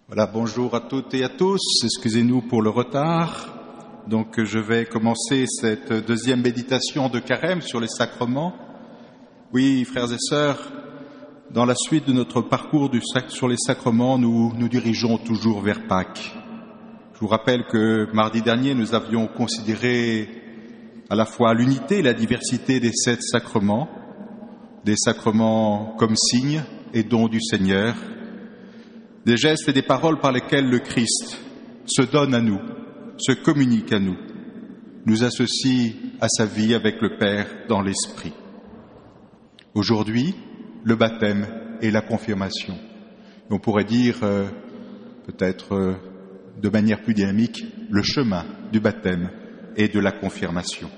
Voilà, bonjour à toutes et à tous. Excusez-nous pour le retard. Donc, je vais commencer cette deuxième méditation de Carême sur les sacrements. Oui, frères et sœurs, dans la suite de notre parcours sur les sacrements, nous nous dirigeons toujours vers Pâques. Je vous rappelle que mardi dernier, nous avions considéré à la fois l'unité et la diversité des 7 sacrements, des sacrements comme signes et dons du Seigneur, des gestes et des paroles par lesquels le Christ se donne à nous, se communique à nous, nous associe à sa vie avec le Père dans l'Esprit. Aujourd'hui, le baptême et la confirmation. On pourrait dire, peut-être de manière plus dynamique, le chemin du baptême et de la confirmation.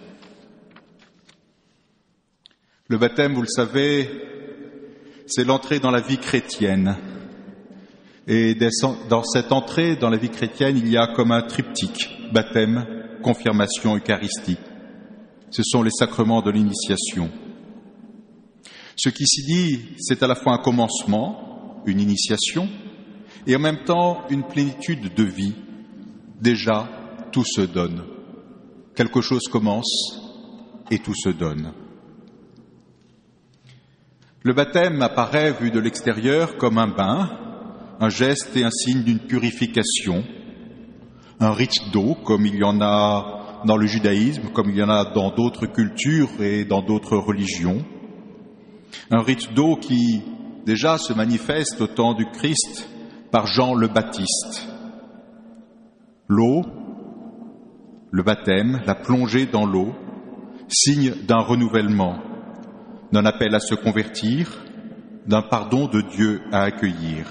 Le baptême, vous le savez, c'est l'entrée dans la vie chrétienne. Et dans cette entrée dans la vie chrétienne, il y a comme un triptyque, baptême, confirmation, Eucharistie. Ce sont les sacrements de l'initiation. Ce qui s'y dit, c'est à la fois un commencement, une initiation, et en même temps une plénitude de vie. Déjà, tout se donne. Quelque chose commence et tout se donne. Le baptême apparaît, vu de l'extérieur, comme un bain, un geste et un signe d'une purification, un rite d'eau, comme il y en a dans le judaïsme, comme il y en a dans d'autres cultures et dans d'autres religions. Un rite d'eau qui, déjà, se manifeste au temps du Christ par Jean le Baptiste. L'eau, le baptême, la plongée dans l'eau, signe d'un renouvellement, d'un appel à se convertir, d'un pardon de Dieu à accueillir.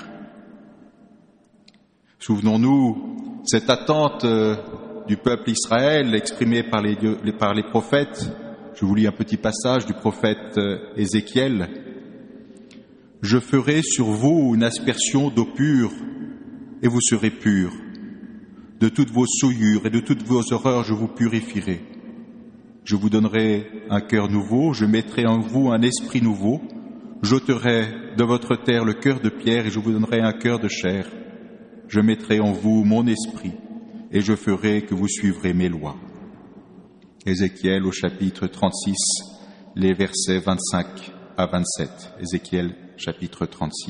Souvenons-nous, cette attente du peuple Israël exprimée par les prophètes. Je vous lis un petit passage du prophète Ézéchiel. « Je ferai sur vous une aspersion d'eau pure, et vous serez purs. De toutes vos souillures et de toutes vos horreurs, je vous purifierai. Je vous donnerai un cœur nouveau, je mettrai en vous un esprit nouveau, j'ôterai de votre terre le cœur de pierre, et je vous donnerai un cœur de chair. Je mettrai en vous mon esprit, et je ferai que vous suivrez mes lois. » Ézéchiel au chapitre 36, les versets 25 à 27. Ézéchiel chapitre 36.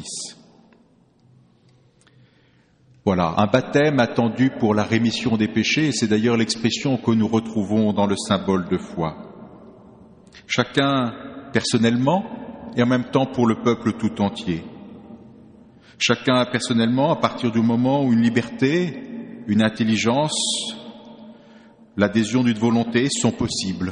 Voilà, un baptême attendu pour la rémission des péchés, et c'est d'ailleurs l'expression que nous retrouvons dans le symbole de foi. Chacun personnellement, et en même temps pour le peuple tout entier. Chacun personnellement, à partir du moment où une liberté, une intelligence, l'adhésion d'une volonté sont possibles.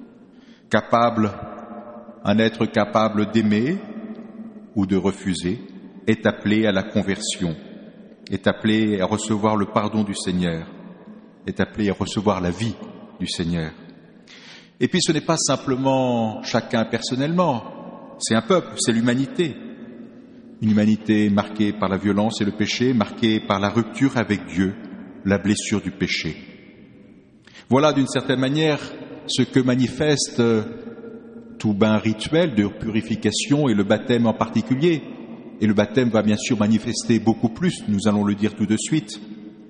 Un être capable d'aimer ou de refuser est appelé à la conversion, est appelé à recevoir le pardon du Seigneur, est appelé à recevoir la vie du Seigneur. Et puis ce n'est pas simplement chacun personnellement, c'est un peuple, c'est l'humanité. Une humanité marquée par la violence et le péché, marquée par la rupture avec Dieu, la blessure du péché. Voilà d'une certaine manière ce que manifeste tout bain rituel de purification et le baptême en particulier. Et le baptême va bien sûr manifester beaucoup plus, nous allons le dire tout de suite.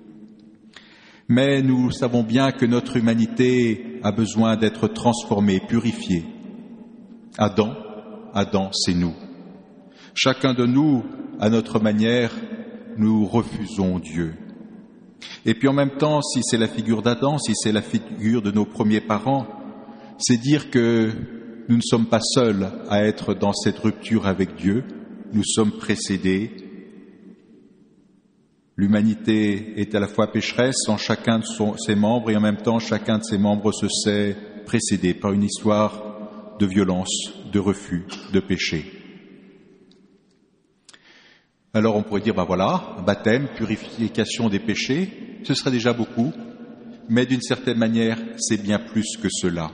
Mais nous savons bien que notre humanité a besoin d'être transformée, purifiée. Adam, c'est nous. Chacun de nous, à notre manière, nous refusons Dieu. Et puis en même temps, si c'est la figure d'Adam, si c'est la figure de nos premiers parents, c'est dire que nous ne sommes pas seuls à être dans cette rupture avec Dieu, nous sommes précédés. L'humanité est à la fois pécheresse en chacun de ses membres et en même temps chacun de ses membres se sait précédé par une histoire de violence, de refus, de péché. Alors on pourrait dire, voilà, baptême, purification des péchés, ce serait déjà beaucoup, mais d'une certaine manière, c'est bien plus que cela.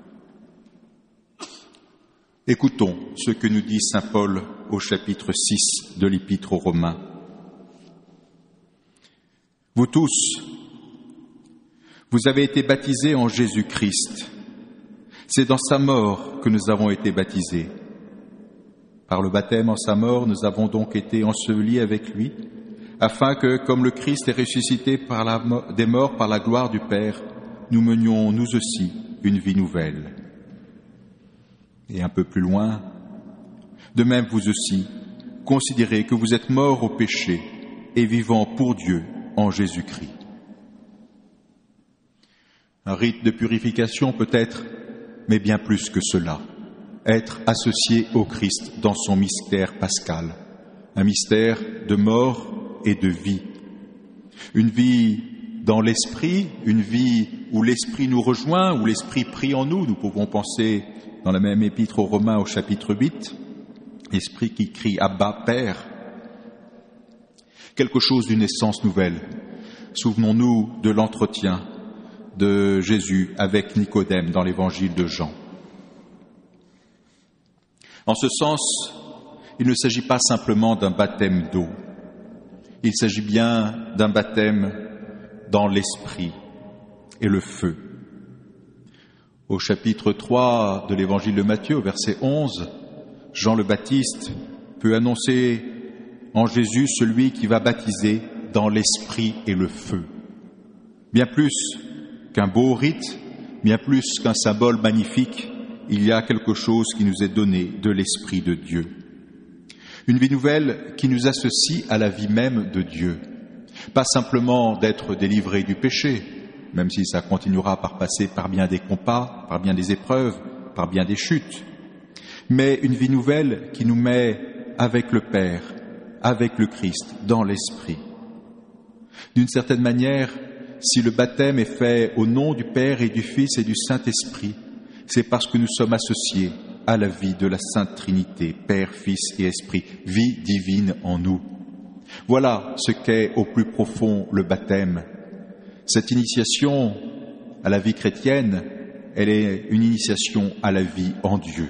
Écoutons ce que nous dit saint Paul au chapitre 6 de l'Épître aux Romains. Vous tous, vous avez été baptisés en Jésus-Christ. C'est dans sa mort que nous avons été baptisés. Par le baptême en sa mort, nous avons donc été ensevelis avec lui, afin que, comme le Christ est ressuscité des morts par la gloire du Père, nous menions nous aussi une vie nouvelle. Et un peu plus loin, de même vous aussi, considérez que vous êtes morts au péché et vivants pour Dieu en Jésus-Christ. Un rite de purification peut-être, mais bien plus que cela, être associé au Christ dans son mystère pascal, un mystère de mort et de vie. Une vie dans l'esprit, une vie où l'esprit nous rejoint, où l'esprit prie en nous. Nous pouvons penser dans la même épître aux Romains au chapitre 8, l'esprit qui crie Abba, Père. Quelque chose d'une essence nouvelle. Souvenons-nous de l'entretien de Jésus avec Nicodème dans l'évangile de Jean. En ce sens, il ne s'agit pas simplement d'un baptême d'eau. Il s'agit bien d'un baptême dans l'esprit et le feu. Au chapitre 3 de l'évangile de Matthieu, au verset 11, Jean le Baptiste peut annoncer en Jésus celui qui va baptiser dans l'esprit et le feu. Bien plus qu'un beau rite, bien plus qu'un symbole magnifique, il y a quelque chose qui nous est donné de l'Esprit de Dieu. Une vie nouvelle qui nous associe à la vie même de Dieu. Pas simplement d'être délivré du péché, même si ça continuera par passer par bien des compas, par bien des épreuves, par bien des chutes, mais une vie nouvelle qui nous met avec le Père, avec le Christ, dans l'Esprit. D'une certaine manière, si le baptême est fait au nom du Père et du Fils et du Saint-Esprit, c'est parce que nous sommes associés à la vie de la Sainte Trinité, Père, Fils et Esprit, vie divine en nous. Voilà ce qu'est au plus profond le baptême. Cette initiation à la vie chrétienne, elle est une initiation à la vie en Dieu.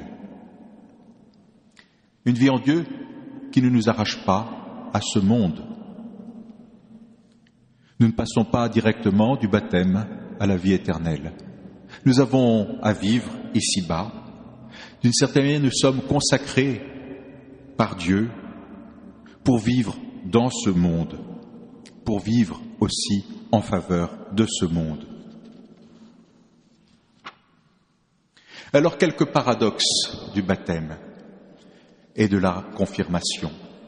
Une vie en Dieu qui ne nous arrache pas à ce monde. Nous ne passons pas directement du baptême à la vie éternelle. Nous avons à vivre ici-bas. D'une certaine manière, nous sommes consacrés par Dieu pour vivre dans ce monde, pour vivre aussi en faveur de ce monde. Alors, quelques paradoxes du baptême et de la confirmation.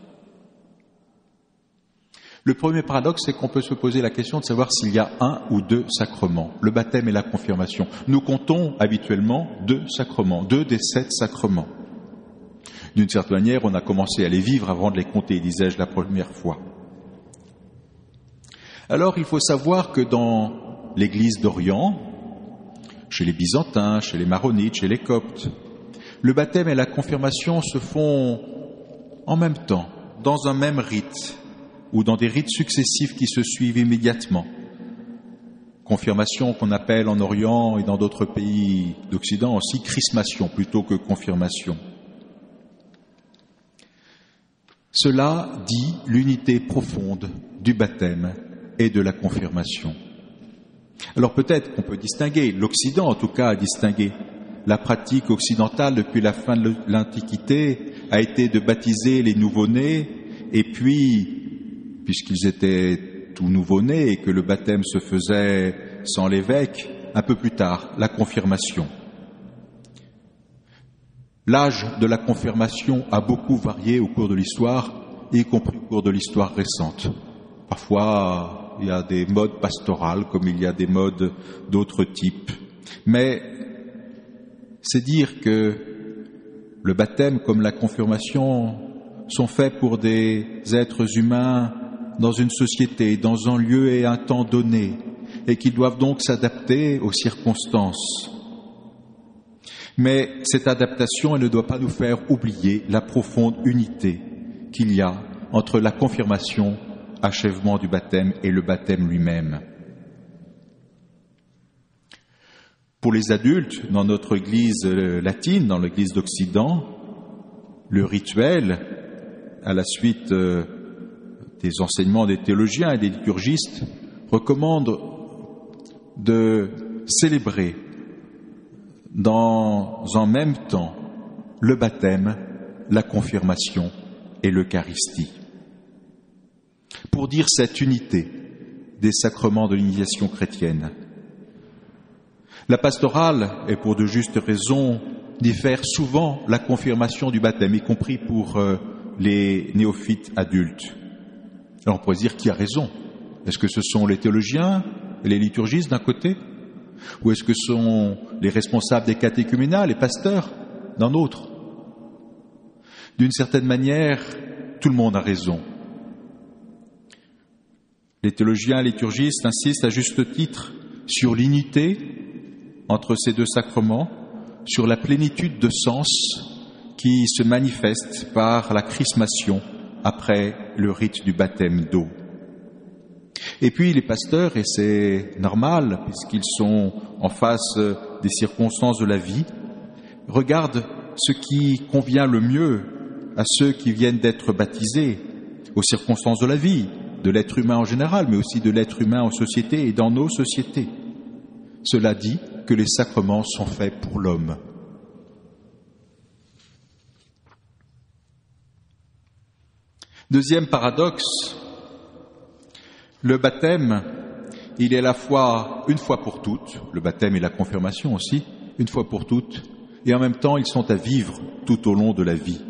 Le premier paradoxe, c'est qu'on peut se poser la question de savoir s'il y a un ou deux sacrements, le baptême et la confirmation. Nous comptons habituellement 2 sacrements, 2 des 7 sacrements. D'une certaine manière, on a commencé à les vivre avant de les compter, disais-je la première fois. Alors, il faut savoir que dans l'Église d'Orient, chez les Byzantins, chez les Maronites, chez les Coptes, le baptême et la confirmation se font en même temps, dans un même rite, ou dans des rites successifs qui se suivent immédiatement. Confirmation qu'on appelle en Orient et dans d'autres pays d'Occident aussi chrismation plutôt que confirmation. Cela dit l'unité profonde du baptême et de la confirmation. Alors peut-être qu'on peut distinguer, l'Occident en tout cas a distingué. La pratique occidentale depuis la fin de l'Antiquité a été de baptiser les nouveau-nés et puis puisqu'ils étaient tout nouveau-nés et que le baptême se faisait sans l'évêque, un peu plus tard, la confirmation. L'âge de la confirmation a beaucoup varié au cours de l'histoire, y compris au cours de l'histoire récente. Parfois, il y a des modes pastorales comme il y a des modes d'autres types. Mais c'est dire que le baptême comme la confirmation sont faits pour des êtres humains dans une société, dans un lieu et un temps donné, et qui doivent donc s'adapter aux circonstances. Mais cette adaptation, elle ne doit pas nous faire oublier la profonde unité qu'il y a entre la confirmation, achèvement du baptême, et le baptême lui-même. Pour les adultes, dans notre Église latine, dans l'Église d'Occident, le rituel, à la suite des enseignements des théologiens et des liturgistes, recommande de célébrer dans un même temps le baptême, la confirmation et l'Eucharistie. pour dire cette unité des sacrements de l'initiation chrétienne. La pastorale, et pour de justes raisons, diffère souvent la confirmation du baptême, y compris pour les néophytes adultes. Alors on pourrait dire qui a raison. Est-ce que ce sont les théologiens et les liturgistes d'un côté, ou est-ce que ce sont les responsables des catéchuménats, les pasteurs, d'un autre? D'une certaine manière, tout le monde a raison. Les théologiens et les liturgistes insistent à juste titre sur l'unité entre ces deux sacrements, sur la plénitude de sens qui se manifeste par la chrismation après le rite du baptême d'eau. Et puis les pasteurs, et c'est normal puisqu'ils sont en face des circonstances de la vie, regardent ce qui convient le mieux à ceux qui viennent d'être baptisés, aux circonstances de la vie, de l'être humain en général, mais aussi de l'être humain en société et dans nos sociétés. Cela dit que les sacrements sont faits pour l'homme. Deuxième paradoxe, le baptême, il est à la fois une fois pour toutes, le baptême et la confirmation aussi, une fois pour toutes, et en même temps ils sont à vivre tout au long de la vie.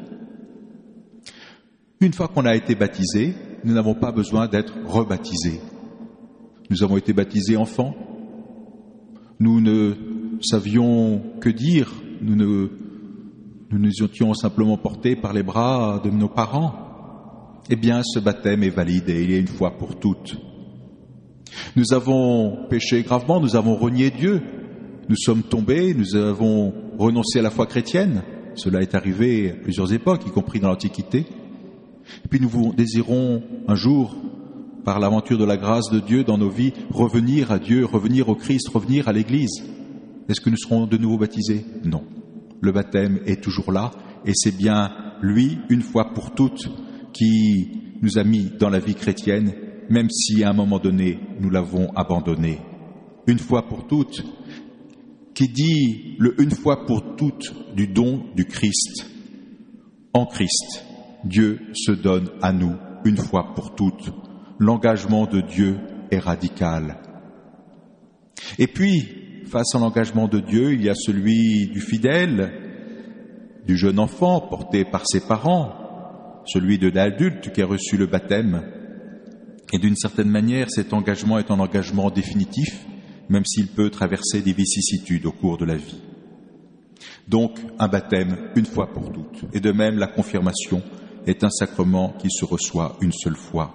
Une fois qu'on a été baptisé, nous n'avons pas besoin d'être rebaptisés. Nous avons été baptisés enfants, nous ne savions que dire, nous nous étions simplement portés par les bras de nos parents. Eh bien, ce baptême est valide et il est une fois pour toutes. Nous avons péché gravement, nous avons renié Dieu, nous sommes tombés, nous avons renoncé à la foi chrétienne. Cela est arrivé à plusieurs époques, y compris dans l'Antiquité. Et puis nous désirons un jour, par l'aventure de la grâce de Dieu dans nos vies, revenir à Dieu, revenir au Christ, revenir à l'Église. Est-ce que nous serons de nouveau baptisés? Non. Le baptême est toujours là et c'est bien lui, une fois pour toutes, qui nous a mis dans la vie chrétienne, même si à un moment donné, nous l'avons abandonné. Une fois pour toutes, qui dit le une fois pour toutes du don du Christ. En Christ, Dieu se donne à nous une fois pour toutes. L'engagement de Dieu est radical. Et puis, face à l'engagement de Dieu, il y a celui du fidèle, du jeune enfant porté par ses parents, celui de l'adulte qui a reçu le baptême. Et d'une certaine manière, cet engagement est un engagement définitif, même s'il peut traverser des vicissitudes au cours de la vie. Donc, un baptême une fois pour toutes. Et de même, la confirmation est un sacrement qui se reçoit une seule fois.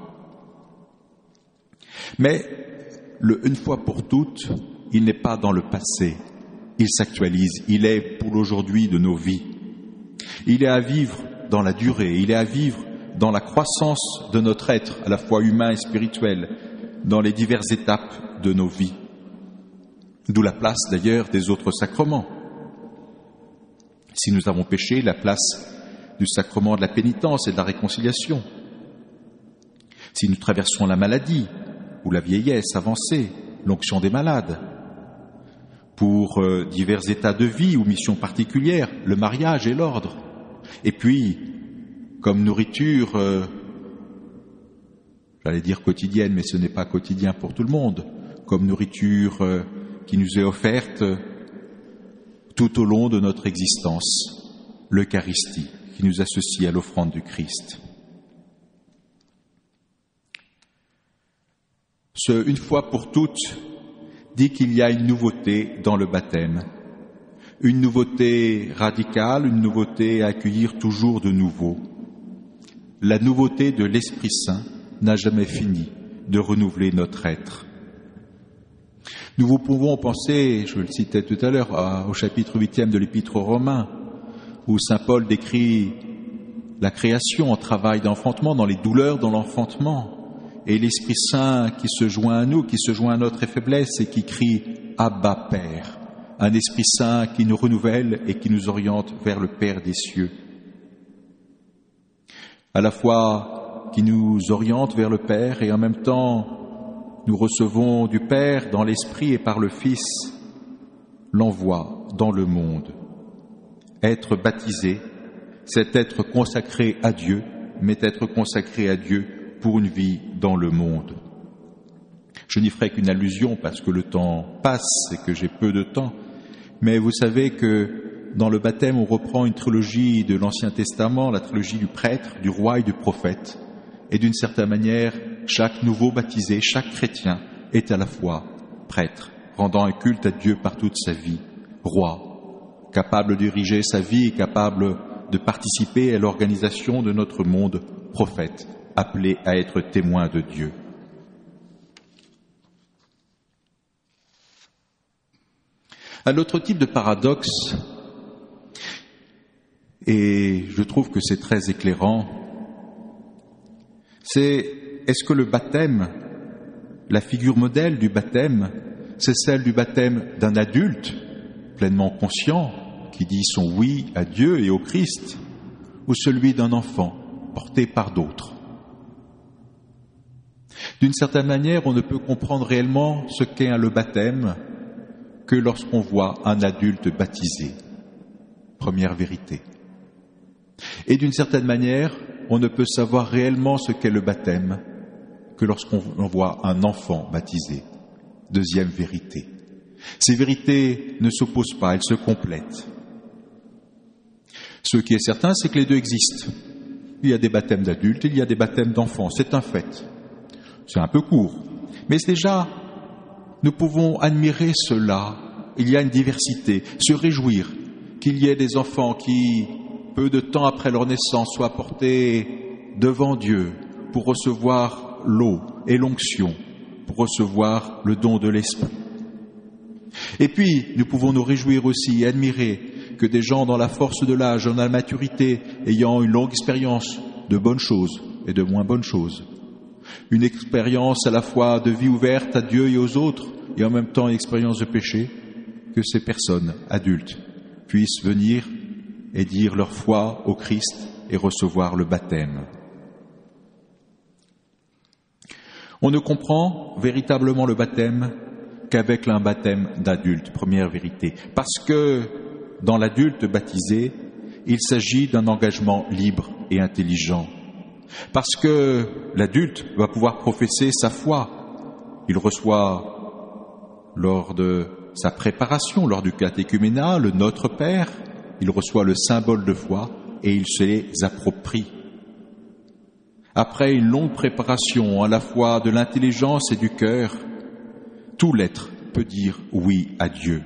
Mais le une fois pour toutes, il n'est pas dans le passé. Il s'actualise. Il est pour l'aujourd'hui de nos vies. Il est à vivre dans la durée, il est à vivre dans la croissance de notre être, à la fois humain et spirituel, dans les diverses étapes de nos vies. D'où la place d'ailleurs des autres sacrements. Si nous avons péché, la place du sacrement de la pénitence et de la réconciliation. Si nous traversons la maladie ou la vieillesse avancée, l'onction des malades. Pour divers états de vie ou missions particulières, le mariage et l'ordre. Et puis, comme nourriture, j'allais dire quotidienne, mais ce n'est pas quotidien pour tout le monde, comme nourriture qui nous est offerte tout au long de notre existence, l'Eucharistie, qui nous associe à l'offrande du Christ. Ce « une fois pour toutes » dit qu'il y a une nouveauté dans le baptême. Une nouveauté radicale, une nouveauté à accueillir toujours de nouveau. La nouveauté de l'Esprit Saint n'a jamais fini de renouveler notre être. Nous pouvons penser, je le citais tout à l'heure, au chapitre 8e de l'Épître aux Romains, où saint Paul décrit la création en travail d'enfantement, dans les douleurs de l'enfantement, et l'Esprit Saint qui se joint à nous, qui se joint à notre faiblesse et qui crie « Abba, Père ». Un Esprit Saint qui nous renouvelle et qui nous oriente vers le Père des cieux. À la fois qui nous oriente vers le Père et en même temps nous recevons du Père dans l'Esprit et par le Fils l'envoi dans le monde. Être baptisé, c'est être consacré à Dieu, mais être consacré à Dieu pour une vie dans le monde. Je n'y ferai qu'une allusion parce que le temps passe et que j'ai peu de temps, mais vous savez que dans le baptême, on reprend une trilogie de l'Ancien Testament, la trilogie du prêtre, du roi et du prophète. Et d'une certaine manière, chaque nouveau baptisé, chaque chrétien est à la fois prêtre, rendant un culte à Dieu par toute sa vie, roi, capable de diriger sa vie et capable de participer à l'organisation de notre monde, prophète, appelé à être témoin de Dieu. Un autre type de paradoxe, et je trouve que c'est très éclairant, c'est est-ce que le baptême, la figure modèle du baptême, c'est celle du baptême d'un adulte pleinement conscient qui dit son oui à Dieu et au Christ, ou celui d'un enfant porté par d'autres. D'une certaine manière, on ne peut comprendre réellement ce qu'est le baptême que lorsqu'on voit un adulte baptisé. Première vérité. Et d'une certaine manière, on ne peut savoir réellement ce qu'est le baptême que lorsqu'on voit un enfant baptisé. Deuxième vérité. Ces vérités ne s'opposent pas, elles se complètent. Ce qui est certain, c'est que les deux existent. Il y a des baptêmes d'adultes, il y a des baptêmes d'enfants, c'est un fait. C'est un peu court, mais déjà, nous pouvons admirer cela. Il y a une diversité, se réjouir qu'il y ait des enfants qui, peu de temps après leur naissance, soient portés devant Dieu pour recevoir l'eau et l'onction, pour recevoir le don de l'Esprit. Et puis, nous pouvons nous réjouir aussi et admirer que des gens dans la force de l'âge, dans la maturité, ayant une longue expérience de bonnes choses et de moins bonnes choses, une expérience à la fois de vie ouverte à Dieu et aux autres, et en même temps une expérience de péché, que ces personnes adultes puissent venir et dire leur foi au Christ et recevoir le baptême. On ne comprend véritablement le baptême qu'avec un baptême d'adulte, première vérité, parce que dans l'adulte baptisé, il s'agit d'un engagement libre et intelligent. Parce que l'adulte va pouvoir professer sa foi. Il reçoit lors de sa préparation, lors du catéchuménat, le Notre Père, il reçoit le symbole de foi et il se les approprie. Après une longue préparation à la fois de l'intelligence et du cœur, tout l'être peut dire oui à Dieu.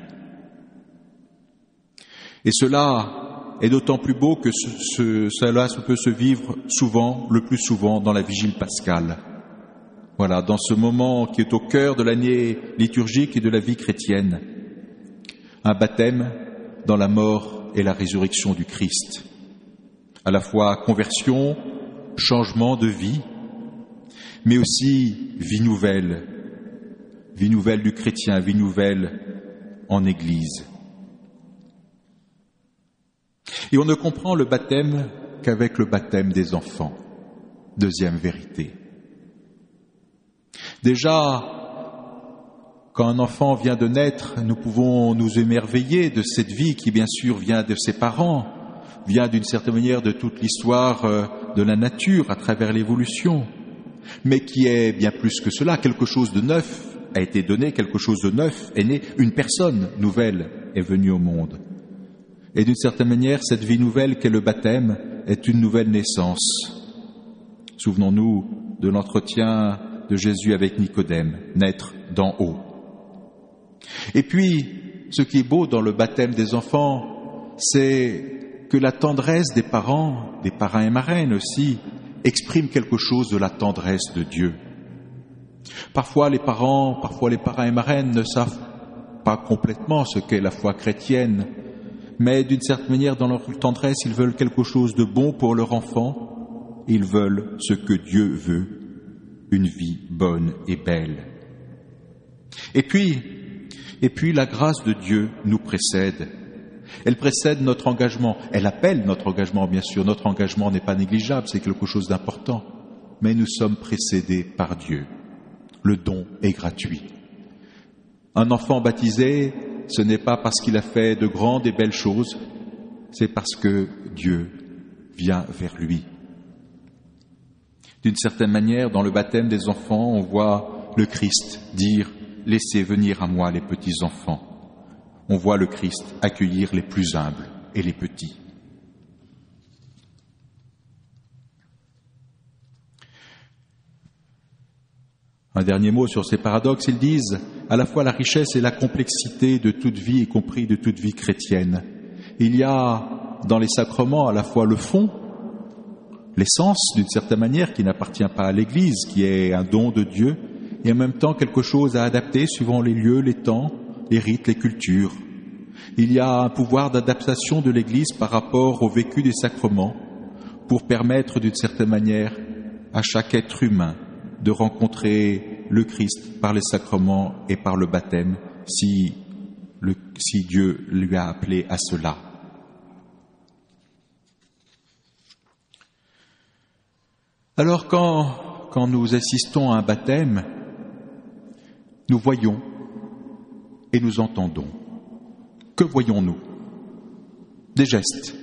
Et cela est d'autant plus beau que cela peut se vivre souvent, le plus souvent, dans la vigile pascale. Voilà, dans ce moment qui est au cœur de l'année liturgique et de la vie chrétienne. Un baptême dans la mort et la résurrection du Christ. À la fois conversion, changement de vie, mais aussi vie nouvelle du chrétien, vie nouvelle en Église. Et on ne comprend le baptême qu'avec le baptême des enfants. Deuxième vérité. Déjà, quand un enfant vient de naître, nous pouvons nous émerveiller de cette vie qui, bien sûr, vient de ses parents, vient d'une certaine manière de toute l'histoire de la nature à travers l'évolution, mais qui est bien plus que cela, quelque chose de neuf a été donné, quelque chose de neuf est né, une personne nouvelle est venue au monde. Et d'une certaine manière, cette vie nouvelle qu'est le baptême est une nouvelle naissance. Souvenons-nous de l'entretien de Jésus avec Nicodème, naître d'en haut. Et puis, ce qui est beau dans le baptême des enfants, c'est que la tendresse des parents et marraines aussi, exprime quelque chose de la tendresse de Dieu. Parfois les parents et marraines ne savent pas complètement ce qu'est la foi chrétienne, mais d'une certaine manière, dans leur tendresse, ils veulent quelque chose de bon pour leur enfant. Ils veulent ce que Dieu veut, une vie bonne et belle. Et puis, la grâce de Dieu nous précède. Elle précède notre engagement. Elle appelle notre engagement, bien sûr. Notre engagement n'est pas négligeable, c'est quelque chose d'important. Mais nous sommes précédés par Dieu. Le don est gratuit. Un enfant baptisé, ce n'est pas parce qu'il a fait de grandes et belles choses, c'est parce que Dieu vient vers lui. D'une certaine manière, dans le baptême des enfants, on voit le Christ dire « Laissez venir à moi les petits enfants ». On voit le Christ accueillir les plus humbles et les petits. Un dernier mot sur ces paradoxes, ils disent à la fois la richesse et la complexité de toute vie, y compris de toute vie chrétienne. Il y a dans les sacrements à la fois le fond, l'essence d'une certaine manière qui n'appartient pas à l'Église, qui est un don de Dieu, et en même temps quelque chose à adapter suivant les lieux, les temps, les rites, les cultures. Il y a un pouvoir d'adaptation de l'Église par rapport au vécu des sacrements pour permettre d'une certaine manière à chaque être humain de rencontrer le Christ par les sacrements et par le baptême si Dieu lui a appelé à cela. Alors quand nous assistons à un baptême, nous voyons et nous entendons. Que voyons-nous? Des gestes.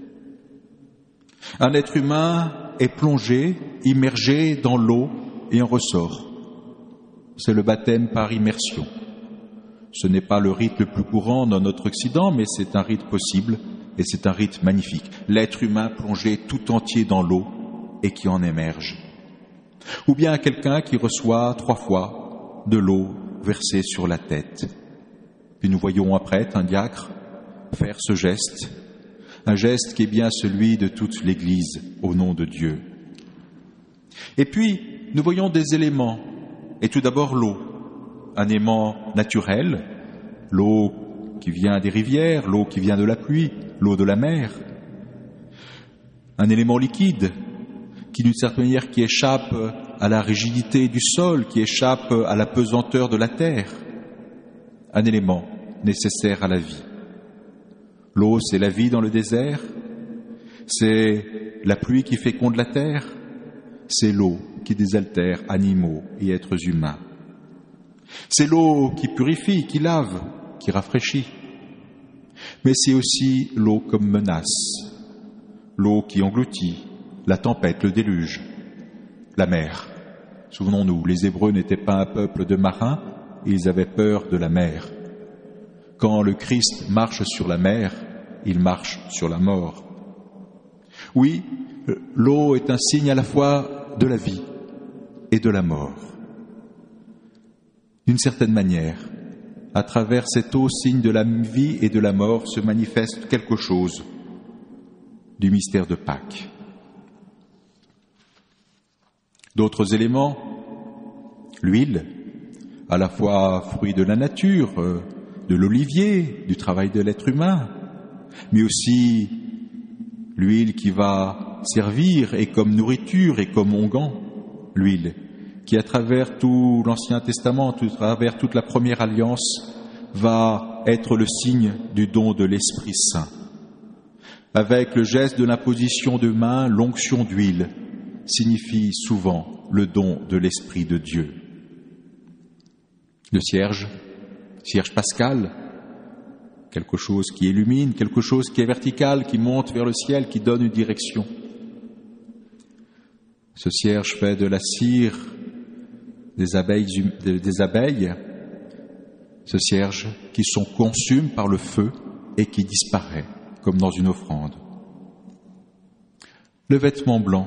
Un être humain est plongé, immergé dans l'eau et en ressort. C'est le baptême par immersion. Ce n'est pas le rite le plus courant dans notre Occident, mais c'est un rite possible et c'est un rite magnifique. L'être humain plongé tout entier dans l'eau et qui en émerge. Ou bien quelqu'un qui reçoit 3 fois de l'eau versée sur la tête. Puis nous voyons un prêtre, un diacre, faire ce geste, un geste qui est bien celui de toute l'Église au nom de Dieu. Et puis, nous voyons des éléments, et tout d'abord l'eau, un élément naturel, l'eau qui vient des rivières, l'eau qui vient de la pluie, l'eau de la mer, un élément liquide qui d'une certaine manière qui échappe à la rigidité du sol, qui échappe à la pesanteur de la terre, un élément nécessaire à la vie. L'eau, c'est la vie dans le désert, c'est la pluie qui féconde la terre, c'est l'eau qui désaltère animaux et êtres humains. C'est l'eau qui purifie, qui lave, qui rafraîchit. Mais c'est aussi l'eau comme menace, l'eau qui engloutit, la tempête, le déluge, la mer. Souvenons-nous, les Hébreux n'étaient pas un peuple de marins, ils avaient peur de la mer. Quand le Christ marche sur la mer, il marche sur la mort. Oui, l'eau est un signe à la fois de la vie et de la mort. D'une certaine manière, à travers cette eau, signe de la vie et de la mort, se manifeste quelque chose du mystère de Pâques. D'autres éléments, l'huile, à la fois fruit de la nature, de l'olivier, du travail de l'être humain, mais aussi l'huile qui va servir et comme nourriture et comme onguent, l'huile qui à travers tout l'Ancien Testament, à travers toute la première alliance, va être le signe du don de l'Esprit Saint. Avec le geste de l'imposition de main, l'onction d'huile signifie souvent le don de l'Esprit de Dieu. Le cierge pascal, quelque chose qui illumine, quelque chose qui est vertical, qui monte vers le ciel, qui donne une direction. Ce cierge fait de la cire des abeilles, ce cierge qui sont consumes par le feu et qui disparaît, comme dans une offrande. Le vêtement blanc,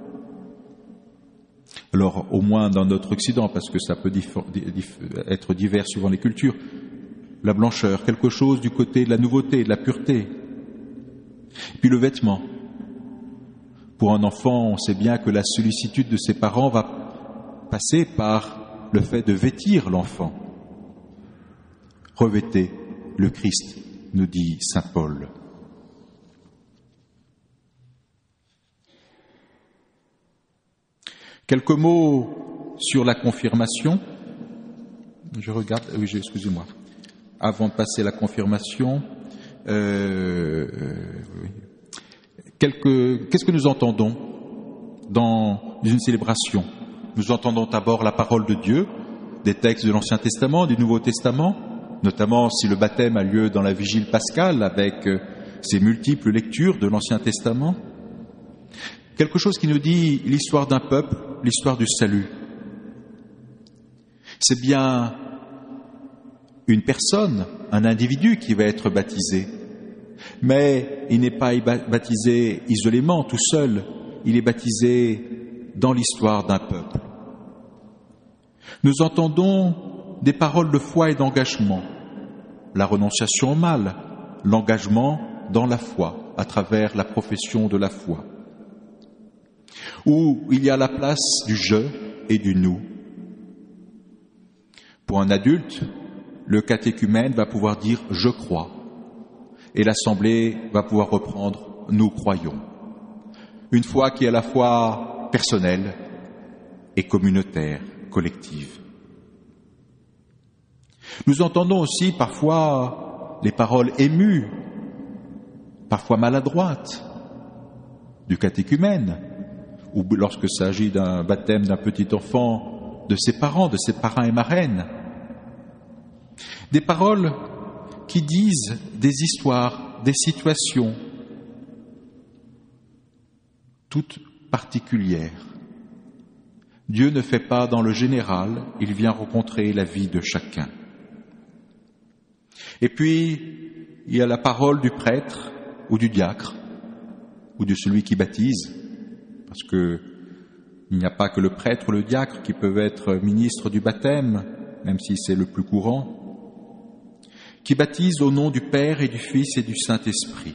alors au moins dans notre Occident, parce que ça peut être divers suivant les cultures, la blancheur, quelque chose du côté de la nouveauté, de la pureté. Puis le vêtement. Pour un enfant, on sait bien que la sollicitude de ses parents va passer par le fait de vêtir l'enfant. Revêtez le Christ, nous dit saint Paul. Quelques mots sur la confirmation. Excusez-moi. Avant de passer à la confirmation, qu'est-ce que nous entendons dans une célébration? Nous entendons d'abord la parole de Dieu, des textes de l'Ancien Testament, du Nouveau Testament, notamment si le baptême a lieu dans la vigile pascale avec ses multiples lectures de l'Ancien Testament. quelque chose qui nous dit l'histoire d'un peuple, l'histoire du salut. C'est bien une personne, un individu qui va être baptisé. Mais il n'est pas baptisé isolément, tout seul. Il est baptisé dans l'histoire d'un peuple. Nous entendons des paroles de foi et d'engagement. La renonciation au mal, l'engagement dans la foi, à travers la profession de la foi. Où il y a la place du je et du nous. Pour un adulte, le catéchumène va pouvoir dire « je crois » et l'assemblée va pouvoir reprendre « nous croyons ». Une foi qui est à la fois personnelle et communautaire, collective. Nous entendons aussi parfois les paroles émues, parfois maladroites, du catéchumène, ou lorsque il s'agit d'un baptême d'un petit enfant, de ses parents et marraines. Des paroles qui disent des histoires, des situations toutes particulières. Dieu ne fait pas dans le général, il vient rencontrer la vie de chacun. Et puis, il y a la parole du prêtre ou du diacre ou de celui qui baptise, parce que il n'y a pas que le prêtre ou le diacre qui peuvent être ministres du baptême, même si c'est le plus courant, qui baptise au nom du Père et du Fils et du Saint-Esprit.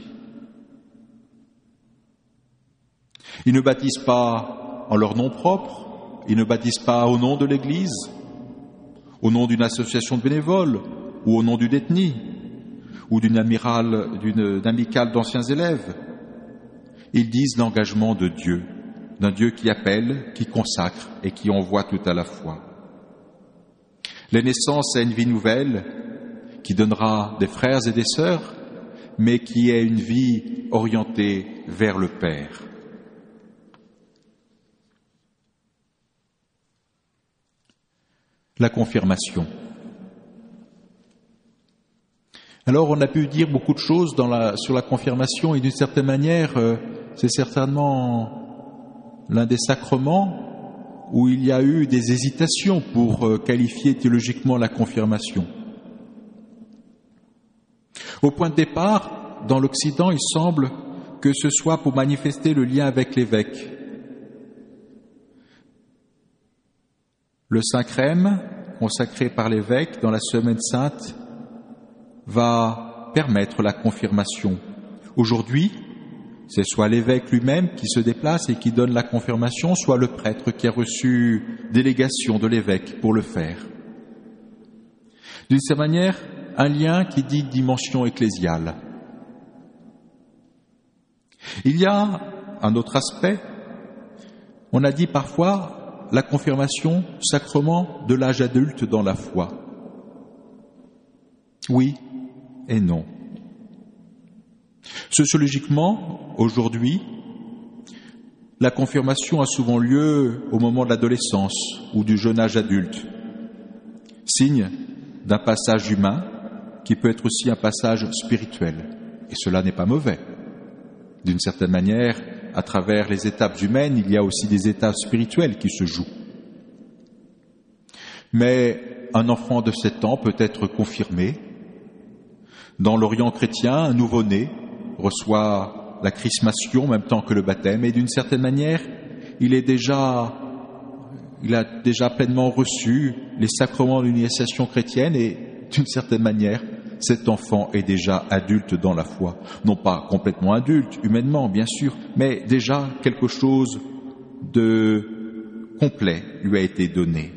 Ils ne baptisent pas en leur nom propre, ils ne baptisent pas au nom de l'Église, au nom d'une association de bénévoles, ou au nom d'une ethnie, ou d'une amicale d'anciens élèves. Ils disent l'engagement de Dieu, d'un Dieu qui appelle, qui consacre et qui envoie tout à la fois. La naissance à une vie nouvelle qui donnera des frères et des sœurs, mais qui est une vie orientée vers le Père. La confirmation. Alors on a pu dire beaucoup de choses sur la confirmation et d'une certaine manière, c'est certainement l'un des sacrements où il y a eu des hésitations pour qualifier théologiquement la confirmation. Au point de départ, dans l'Occident, il semble que ce soit pour manifester le lien avec l'évêque. Le Saint-Crème, consacré par l'évêque dans la Semaine Sainte, va permettre la confirmation. Aujourd'hui, c'est soit l'évêque lui-même qui se déplace et qui donne la confirmation, soit le prêtre qui a reçu délégation de l'évêque pour le faire. D'une certaine manière, un lien qui dit dimension ecclésiale. Il y a un autre aspect. On a dit parfois la confirmation, sacrement de l'âge adulte dans la foi. Oui et non. Sociologiquement, aujourd'hui, la confirmation a souvent lieu au moment de l'adolescence ou du jeune âge adulte, signe d'un passage humain qui peut être aussi un passage spirituel. Et cela n'est pas mauvais. D'une certaine manière, à travers les étapes humaines, il y a aussi des étapes spirituelles qui se jouent. Mais un enfant de 7 ans peut être confirmé. Dans l'Orient chrétien, un nouveau-né reçoit la chrismation en même temps que le baptême et d'une certaine manière, il a déjà pleinement reçu les sacrements de l'initiation chrétienne et d'une certaine manière, cet enfant est déjà adulte dans la foi. Non pas complètement adulte, humainement bien sûr, mais déjà quelque chose de complet lui a été donné.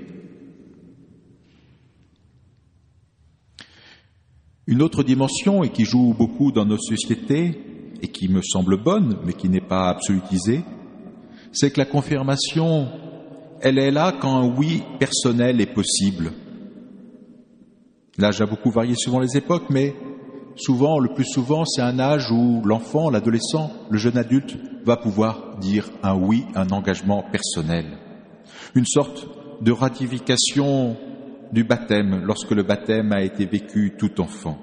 Une autre dimension, et qui joue beaucoup dans nos sociétés, et qui me semble bonne, mais qui n'est pas absolutisée, c'est que la confirmation, elle est là quand un oui personnel est possible. L'âge a beaucoup varié suivant les époques, mais souvent, le plus souvent, c'est un âge où l'enfant, l'adolescent, le jeune adulte va pouvoir dire un oui, un engagement personnel. Une sorte de ratification du baptême lorsque le baptême a été vécu tout enfant.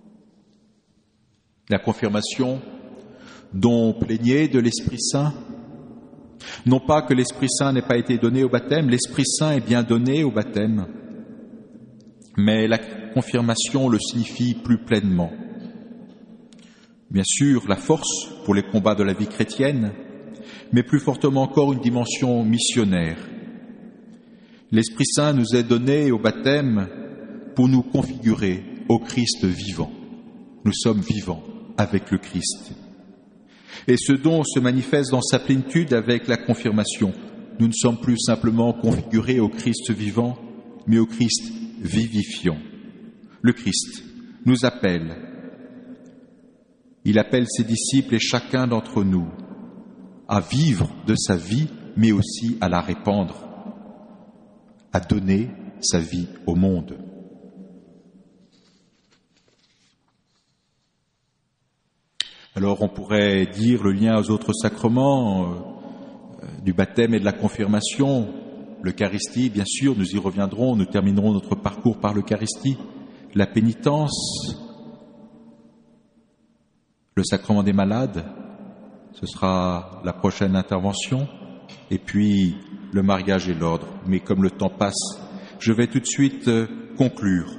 La confirmation, don plénier de l'Esprit Saint, Non pas que l'Esprit Saint n'ait pas été donné au baptême, l'Esprit Saint est bien donné au baptême, mais la confirmation le signifie plus pleinement. Bien sûr, la force pour les combats de la vie chrétienne, mais plus fortement encore une dimension missionnaire. L'Esprit Saint nous est donné au baptême pour nous configurer au Christ vivant. Nous sommes vivants avec le Christ. Et ce don se manifeste dans sa plénitude avec la confirmation. Nous ne sommes plus simplement configurés au Christ vivant, mais au Christ vivifiant. Le Christ nous appelle. Il appelle ses disciples et chacun d'entre nous à vivre de sa vie, mais aussi à la répandre, à donner sa vie au monde. Alors on pourrait dire le lien aux autres sacrements du baptême et de la confirmation, l'Eucharistie, bien sûr, nous y reviendrons, nous terminerons notre parcours par l'Eucharistie, la pénitence, le sacrement des malades, ce sera la prochaine intervention, et puis le mariage et l'ordre. Mais comme le temps passe, je vais tout de suite conclure.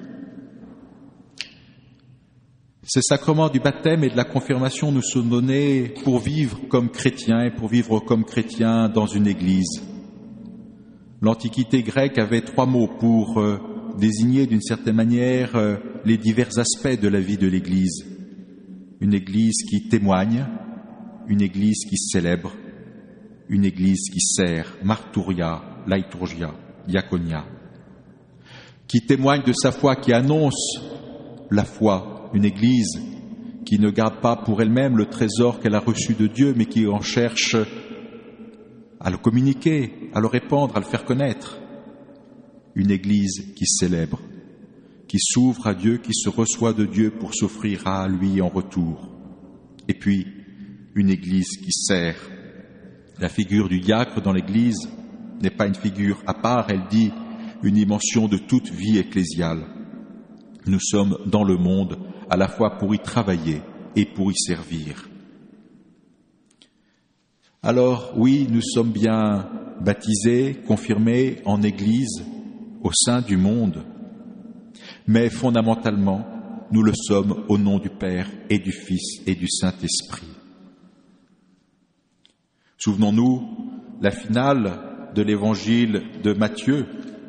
Ces sacrements du baptême et de la confirmation nous sont donnés pour vivre comme chrétiens et pour vivre comme chrétiens dans une église. L'Antiquité grecque avait 3 mots pour désigner d'une certaine manière les divers aspects de la vie de l'église. Une église qui témoigne, une église qui célèbre, une église qui sert, marturia, liturgia, diaconia, qui témoigne de sa foi, qui annonce la foi, une église qui ne garde pas pour elle-même le trésor qu'elle a reçu de Dieu, mais qui en cherche à le communiquer, à le répandre, à le faire connaître. Une église qui célèbre, qui s'ouvre à Dieu, qui se reçoit de Dieu pour s'offrir à lui en retour. Et puis, une église qui sert. La figure du diacre dans l'église n'est pas une figure à part, elle dit une dimension de toute vie ecclésiale. Nous sommes dans le monde à la fois pour y travailler et pour y servir. Alors, oui, nous sommes bien baptisés, confirmés en Église, au sein du monde, mais fondamentalement, nous le sommes au nom du Père et du Fils et du Saint-Esprit. Souvenons-nous, la finale de l'évangile de Matthieu.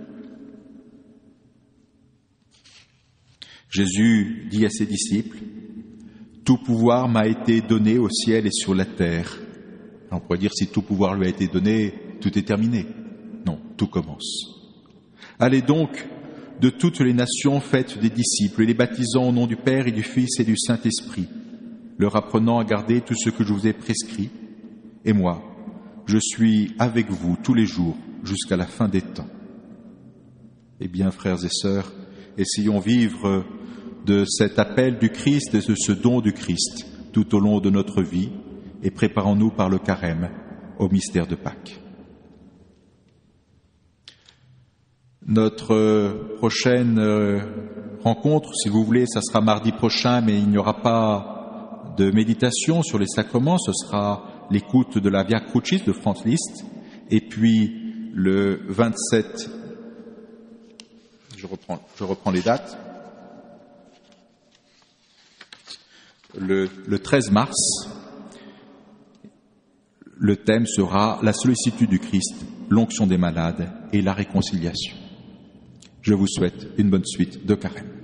Jésus dit à ses disciples, « Tout pouvoir m'a été donné au ciel et sur la terre. » On pourrait dire, si tout pouvoir lui a été donné, tout est terminé. Non, tout commence. Allez donc de toutes les nations, faites des disciples et les baptisant au nom du Père et du Fils et du Saint-Esprit, leur apprenant à garder tout ce que je vous ai prescrit. Et moi, je suis avec vous tous les jours jusqu'à la fin des temps. Eh bien, frères et sœurs, essayons vivre de cet appel du Christ et de ce don du Christ tout au long de notre vie et préparons-nous par le carême au mystère de Pâques. Notre prochaine rencontre, si vous voulez, ça sera mardi prochain, mais il n'y aura pas de méditation sur les sacrements, ce sera l'écoute de la Via Crucis de Franz Liszt, et puis le 27, je reprends les dates, le 13 mars, le thème sera la sollicitude du Christ, l'onction des malades et la réconciliation. Je vous souhaite une bonne suite de carême.